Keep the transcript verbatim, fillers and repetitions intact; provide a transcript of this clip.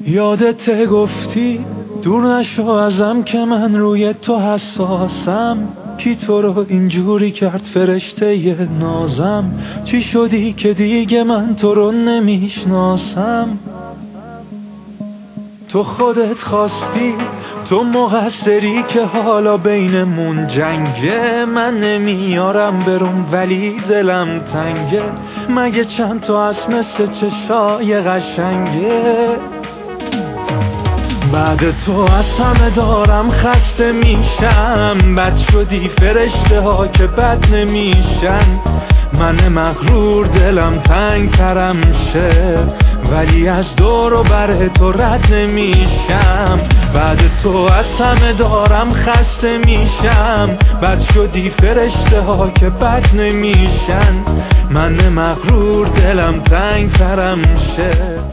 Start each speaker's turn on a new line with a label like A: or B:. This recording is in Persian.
A: یادت گفتی دور نشو ازم که من روی تو حساسم. کی تو رو اینجوری کرد فرشته ی نازم؟ چی شدی که دیگه من تو رو نمیشناسم؟ تو خودت خواستی، تو مقصری که حالا بینمون جنگه. من نمیارم برون ولی دلم تنگه. مگه چند تا هست مثل چشای قشنگه؟ بعد تو از همه دارم خسته میشم. بد شدی فرشته ها که بد نمیشن. من مغرور دلم تنگ ترم شه، ولی از دور و بر تو رد نمیشم. بعد تو از همه دارم خسته میشم. بد شدی فرشته ها که بد نمیشن. من مغرور دلم تنگ ترم شه.